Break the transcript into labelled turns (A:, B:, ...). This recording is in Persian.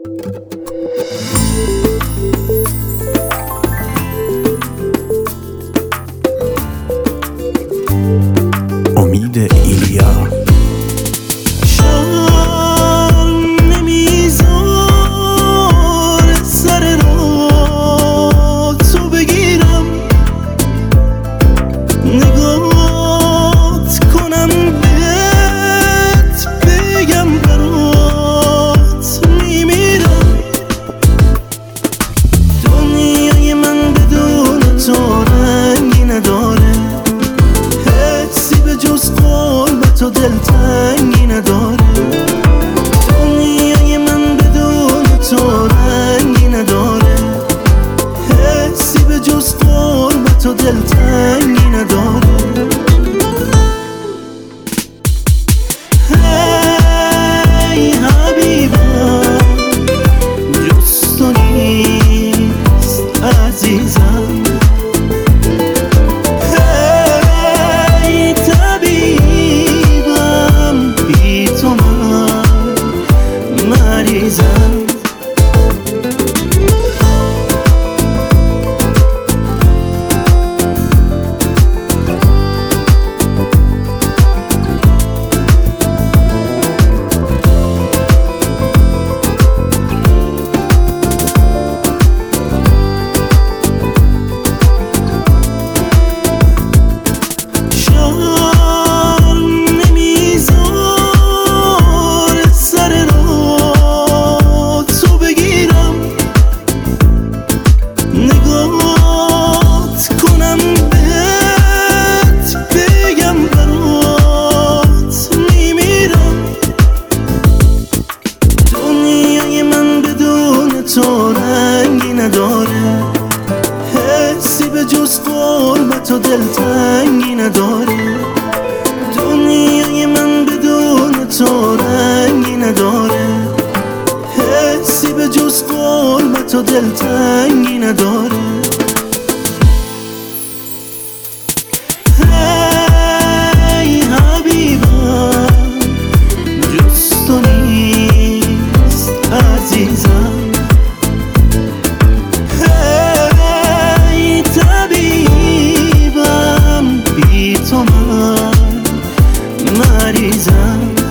A: امید ایلیا
B: نگات کنم بهت بگم برات میمیرم. دنیای من بدون تو رنگی نداره، حسی به جز قربت و دلتنگی نداره. دنیای من بدون تو رنگی نداره، حسی به جز قربت و دلتنگی نداره. هی حبیبم جز تو نیست عزیزم. هی طبیبم بی تو من مریضم. نگات کنم بهت بگم برات میمیرم. دنیای من بدون تو رنگی نداره، حسی به جز قربت و دلتنگی نداره. دنیای من بدون تو رنگی نداره، حسی به جز قربت و دلتنگی نداره. هی حبیبم جز تو نیست عزیزم. هی طبیبم بی تو من مریضم.